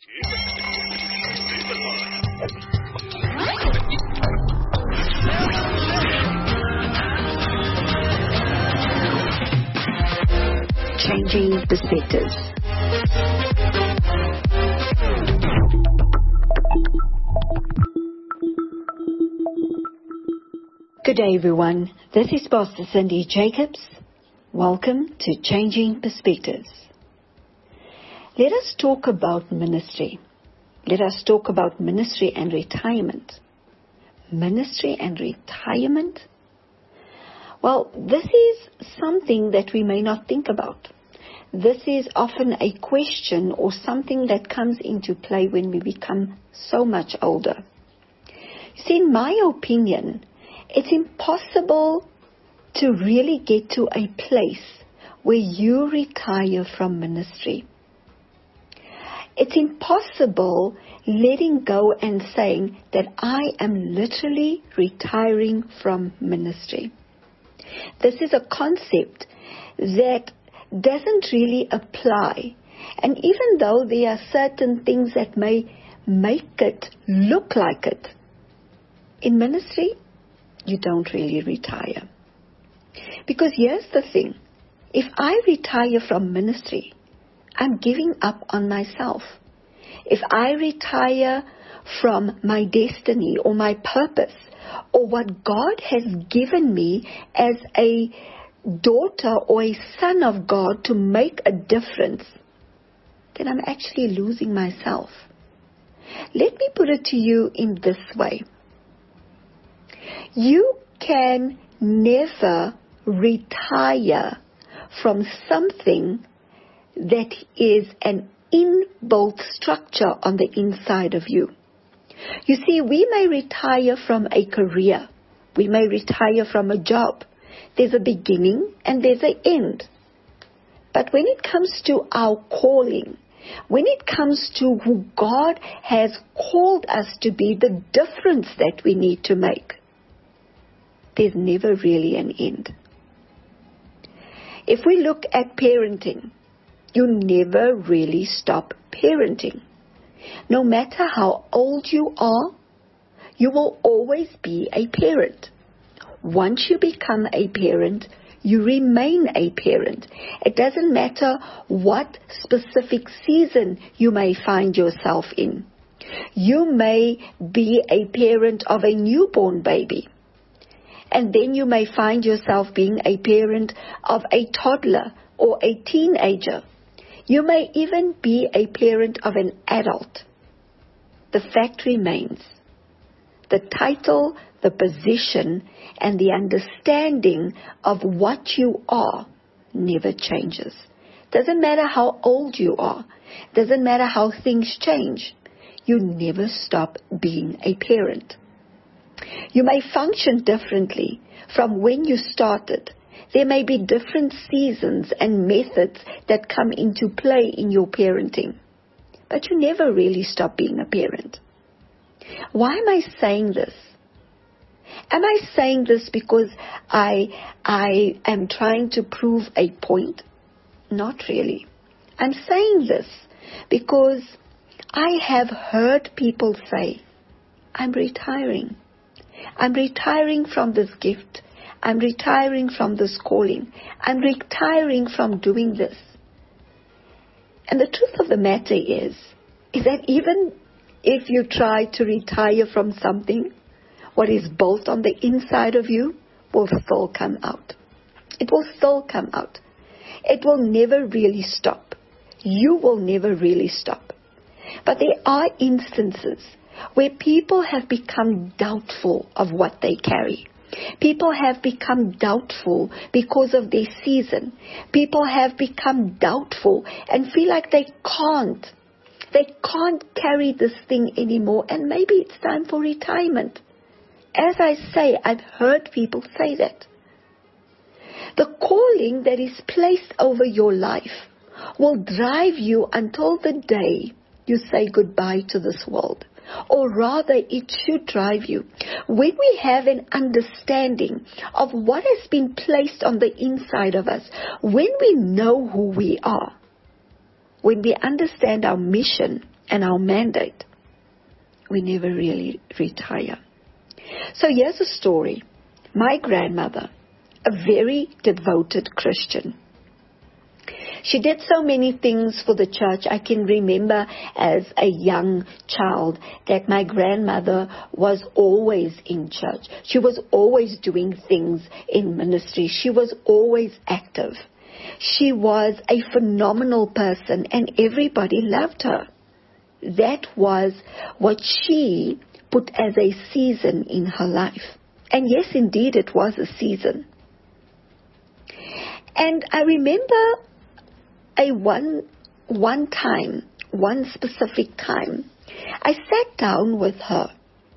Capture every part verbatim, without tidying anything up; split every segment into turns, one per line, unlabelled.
Changing Perspectives. Good day, everyone. This is Pastor Cindy Jacobs. Welcome to Changing Perspectives. Let us talk about ministry. Let us talk about ministry and retirement. Ministry and retirement? Well, this is something that we may not think about. This is often a question or something that comes into play when we become so much older. You see, in my opinion, it's impossible to really get to a place where you retire from ministry. It's impossible letting go and saying that I am literally retiring from ministry. This is a concept that doesn't really apply. And even though there are certain things that may make it look like it, in ministry, you don't really retire. Because here's the thing. If I retire from ministry, I'm giving up on myself. If I retire from my destiny or my purpose or what God has given me as a daughter or a son of God to make a difference, then I'm actually losing myself. Let me put it to you in this way. You can never retire from something that is an inbuilt structure on the inside of you. You see, we may retire from a career. We may retire from a job. There's a beginning and there's an end. But when it comes to our calling, when it comes to who God has called us to be, the difference that we need to make, there's never really an end. If we look at parenting, you never really stop parenting. No matter how old you are, you will always be a parent. Once you become a parent, you remain a parent. It doesn't matter what specific season you may find yourself in. You may be a parent of a newborn baby. And then you may find yourself being a parent of a toddler or a teenager. You may even be a parent of an adult. The fact remains, the title, the position, and the understanding of what you are never changes. Doesn't matter how old you are. Doesn't matter how things change. You never stop being a parent. You may function differently from when you started. There may be different seasons and methods that come into play in your parenting. But you never really stop being a parent. Why am I saying this? Am I saying this because I, I am trying to prove a point? Not really. I'm saying this because I have heard people say, I'm retiring. I'm retiring from this gift. I'm retiring from this calling. I'm retiring from doing this. And the truth of the matter is, is that even if you try to retire from something, what is built on the inside of you will still come out. It will still come out. It will never really stop. You will never really stop. But there are instances where people have become doubtful of what they carry. People have become doubtful because of their season. People have become doubtful and feel like they can't. They can't carry this thing anymore, and maybe it's time for retirement. As I say, I've heard people say that. The calling that is placed over your life will drive you until the day you say goodbye to this world. Or rather, it should drive you. When we have an understanding of what has been placed on the inside of us, when we know who we are, when we understand our mission and our mandate, we never really retire. So here's a story. My grandmother, a very devoted Christian. She did so many things for the church. I can remember as a young child that my grandmother was always in church. She was always doing things in ministry. She was always active. She was a phenomenal person and everybody loved her. That was what she put as a season in her life. And yes, indeed, it was a season. And I remember a one, one time, one specific time, I sat down with her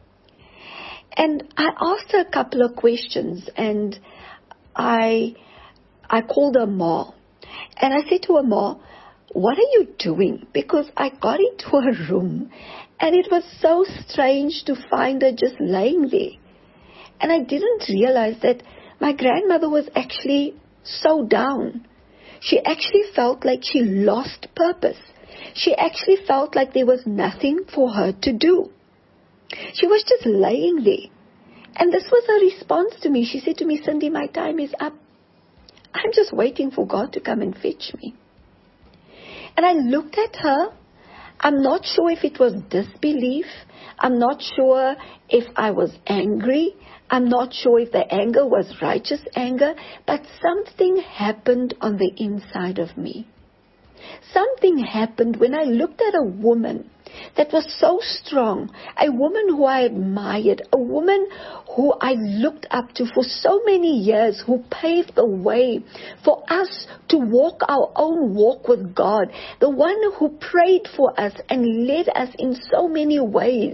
and I asked her a couple of questions, and I, I called her Ma, and I said to her, Ma, what are you doing? Because I got into her room and it was so strange to find her just laying there. And I didn't realize that my grandmother was actually so down. She actually felt like she lost purpose. She actually felt like there was nothing for her to do. She was just laying there. And this was her response to me. She said to me, Cindy, my time is up. I'm just waiting for God to come and fetch me. And I looked at her. I'm not sure if it was disbelief. I'm not sure if I was angry. I'm not sure if the anger was righteous anger, but something happened on the inside of me. Something happened when I looked at a woman that was so strong, a woman who I admired, a woman who I looked up to for so many years, who paved the way for us to walk our own walk with God, the one who prayed for us and led us in so many ways.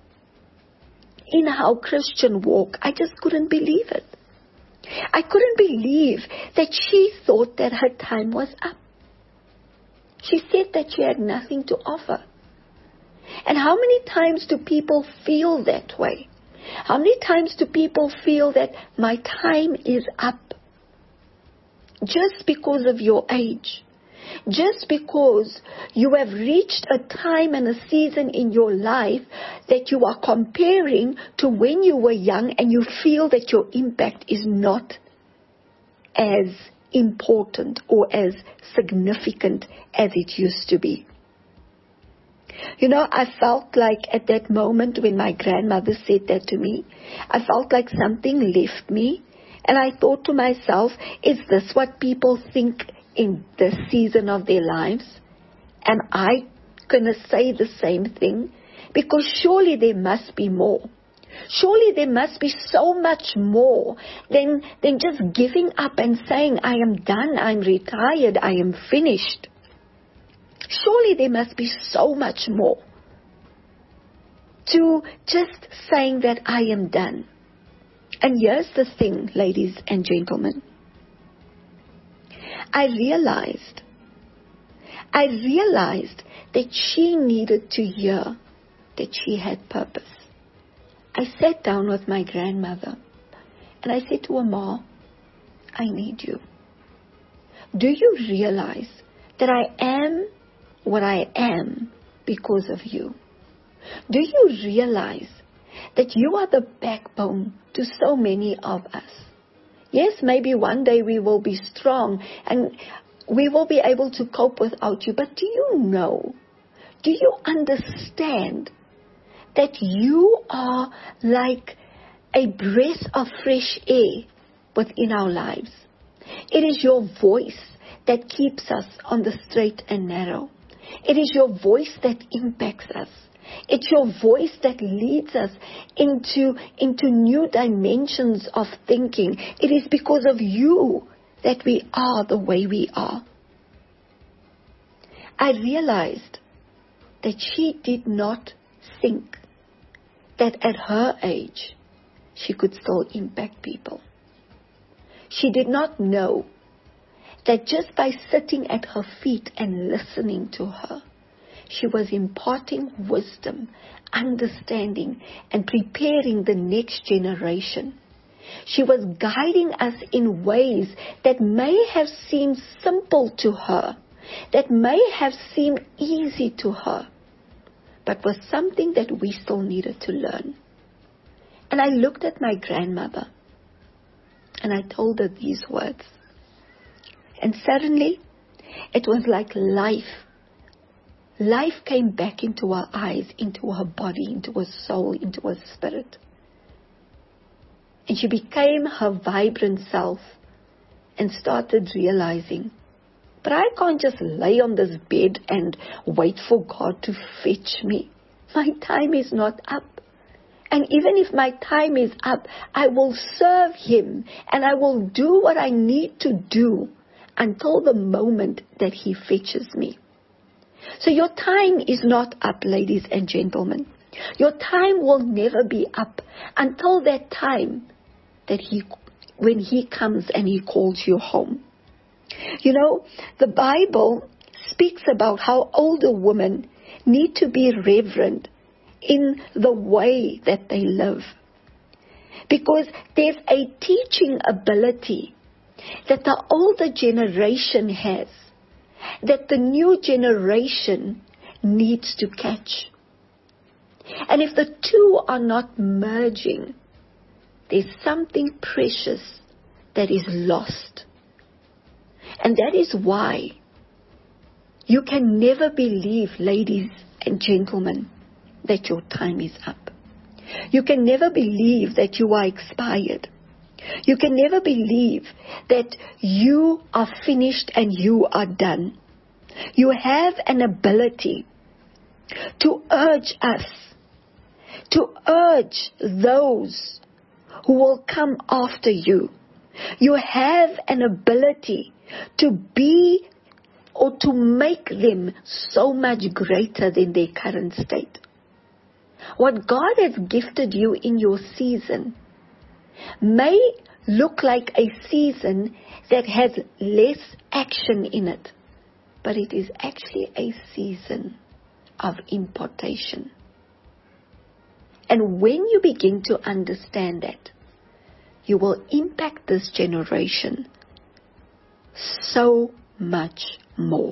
In our Christian walk, I just couldn't believe it. I couldn't believe that she thought that her time was up. She said that she had nothing to offer. And how many times do people feel that way? How many times do people feel that my time is up? Just because of your age. Just because you have reached a time and a season in your life that you are comparing to when you were young, and you feel that your impact is not as important or as significant as it used to be. You know, I felt like at that moment when my grandmother said that to me, I felt like something left me, and I thought to myself, is this what people think in this season of their lives? Am I going to say the same thing? Because surely there must be more. Surely there must be so much more than, than just giving up and saying, I am done, I'm retired, I am finished. Surely there must be so much more to just saying that I am done. And here's the thing, ladies and gentlemen. I realized, I realized that she needed to hear that she had purpose. I sat down with my grandmother and I said to her, Ma, I need you. Do you realize that I am what I am because of you? Do you realize that you are the backbone to so many of us? Yes, maybe one day we will be strong and we will be able to cope without you. But do you know, do you understand that you are like a breath of fresh air within our lives? It is your voice that keeps us on the straight and narrow. It is your voice that impacts us. It's your voice that leads us into, into new dimensions of thinking. It is because of you that we are the way we are. I realized that she did not think that at her age she could still impact people. She did not know that just by sitting at her feet and listening to her, she was imparting wisdom, understanding, and preparing the next generation. She was guiding us in ways that may have seemed simple to her, that may have seemed easy to her. but was something that we still needed to learn. And I looked at my grandmother and I told her these words. And suddenly, it was like life. Life came back into her eyes, into her body, into her soul, into her spirit. And she became her vibrant self and started realizing, but I can't just lay on this bed and wait for God to fetch me. My time is not up. And even if my time is up, I will serve Him and I will do what I need to do until the moment that He fetches me. So your time is not up, ladies and gentlemen. Your time will never be up until that time that He, when He comes and He calls you home. You know, the Bible speaks about how older women need to be reverent in the way that they live. Because there's a teaching ability that the older generation has, that the new generation needs to catch. And if the two are not merging, there's something precious that is lost. And that is why you can never believe, ladies and gentlemen, that your time is up. You can never believe that you are expired. You can never believe that you are finished and you are done. You have an ability to urge us, to urge those who will come after you. You have an ability to be or to make them so much greater than their current state. What God has gifted you in your season may look like a season that has less action in it, but it is actually a season of importation. And when you begin to understand that, you will impact this generation so much more.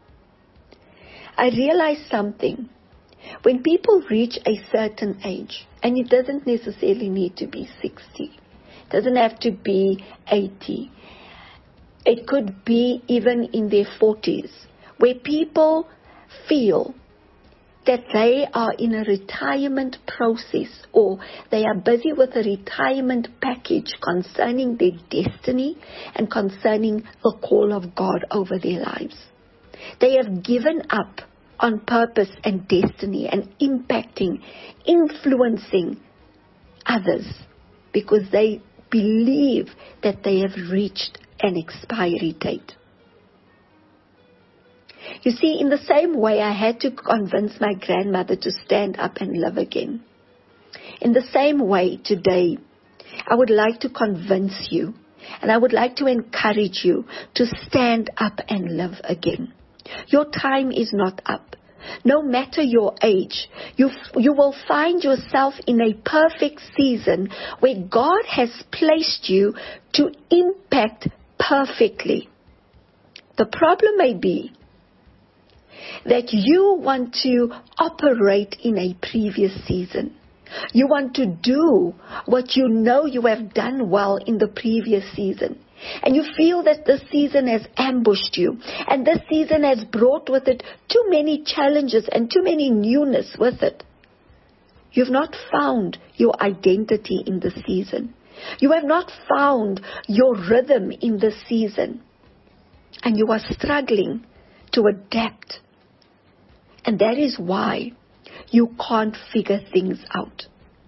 I realized something. When people reach a certain age, and it doesn't necessarily need to be sixty, it doesn't have to be eighty, it could be even in their forties, where people feel that they are in a retirement process or they are busy with a retirement package concerning their destiny and concerning the call of God over their lives. They have given up on purpose and destiny and impacting, influencing others because they believe that they have reached an expiry date. You see, in the same way I had to convince my grandmother to stand up and live again. In the same way today, I would like to convince you and I would like to encourage you to stand up and live again. Your time is not up. No matter your age, you, you will find yourself in a perfect season where God has placed you to impact perfectly. The problem may be that you want to operate in a previous season. You want to do what you know you have done well in the previous season. And you feel that this season has ambushed you. And this season has brought with it too many challenges and too many newness with it. You've not found your identity in the season. You have not found your rhythm in the season. And you are struggling to adapt. And that is why you can't figure things out.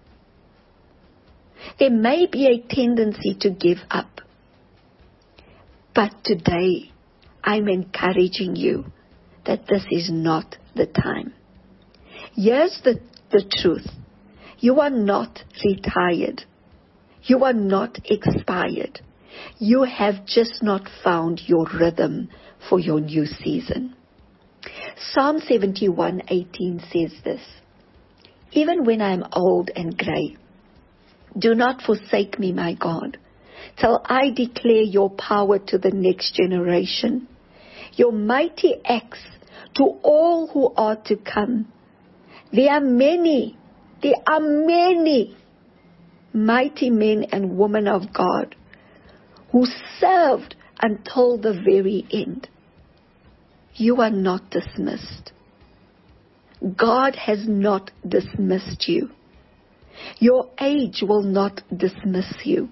There may be a tendency to give up. But today, I'm encouraging you that this is not the time. Here's the, the truth. You are not retired. You are not expired. You have just not found your rhythm for your new season. Psalm seventy-one eighteen says this, "Even when I am old and grey, do not forsake me, my God, till I declare your power to the next generation, your mighty acts to all who are to come. There are many, there are many mighty men and women of God who served until the very end. You are not dismissed. God has not dismissed you. Your age will not dismiss you.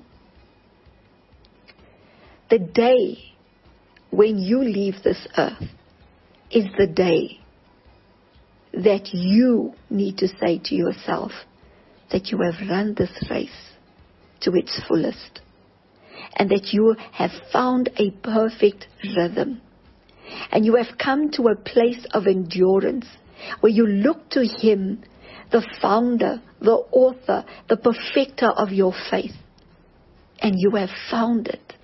The day when you leave this earth is the day that you need to say to yourself that you have run this race to its fullest and that you have found a perfect rhythm and you have come to a place of endurance where you look to Him, the founder, the author, the perfecter of your faith, and you have found it.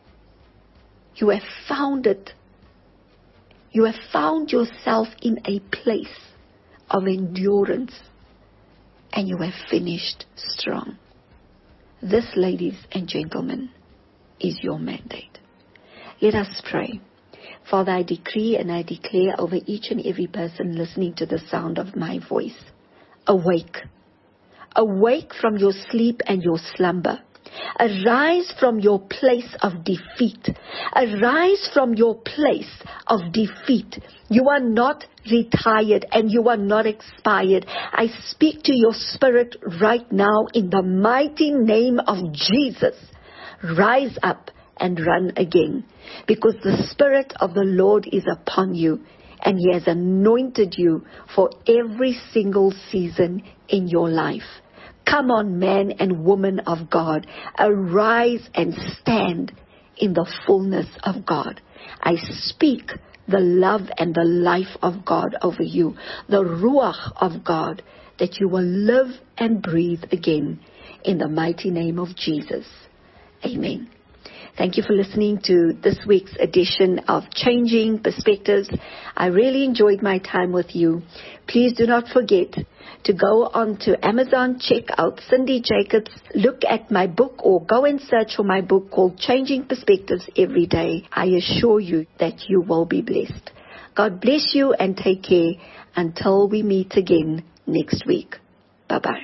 You have found it. You have found yourself in a place of endurance, and you have finished strong. This, ladies and gentlemen, is your mandate. Let us pray. Father, I decree and I declare over each and every person listening to the sound of my voice. Awake. Awake from your sleep and your slumber. Arise from your place of defeat. Arise from your place of defeat. You are not retired and you are not expired. I speak to your spirit right now in the mighty name of Jesus. Rise up and run again, because the Spirit of the Lord is upon you and He has anointed you for every single season in your life. Come on, man and woman of God, arise and stand in the fullness of God. I speak the love and the life of God over you, the Ruach of God, that you will live and breathe again in the mighty name of Jesus. Amen. Thank you for listening to this week's edition of Changing Perspectives. I really enjoyed my time with you. Please do not forget to go on to Amazon, check out Cindy Jacobs, look at my book, or go and search for my book called Changing Perspectives Every Day. I assure you that you will be blessed. God bless you and take care until we meet again next week. Bye-bye.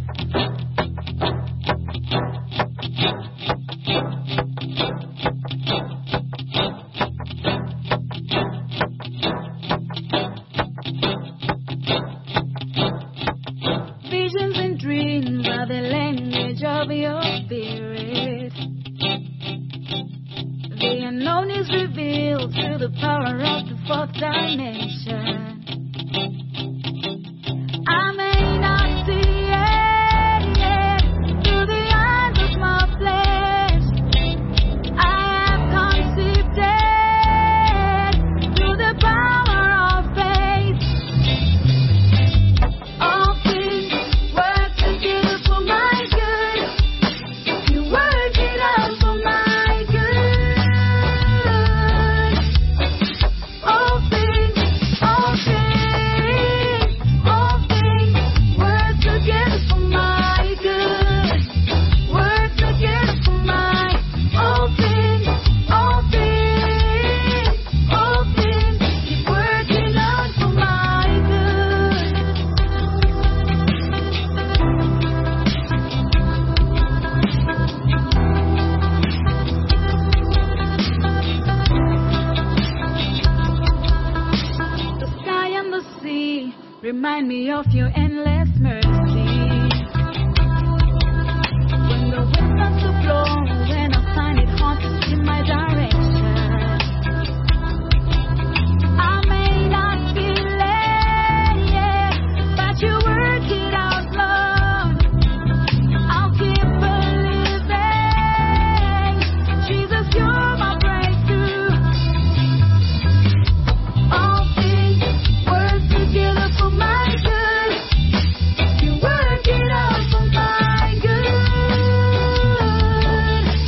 Visions and dreams are the language of your spirit. The unknown is revealed through the power of the fourth dimension. I may not see it yet through the eyes of my flesh. I have conceived it through the power of faith. All things work together for my good. You work it out for my good. All things, all things, all things work together for my good. Work together for my, all things, all things, all things keep working out for my good. The sky and the sea remind me of your endless mercy. When the wind starts to blow, when I find it hard to see my direction, I may not feel it yet, but you work it out, Lord. I'll keep believing. Jesus, you're my breakthrough. All things work together for my good. You work it out for my good.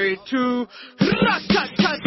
three, two, rat-tat-tat.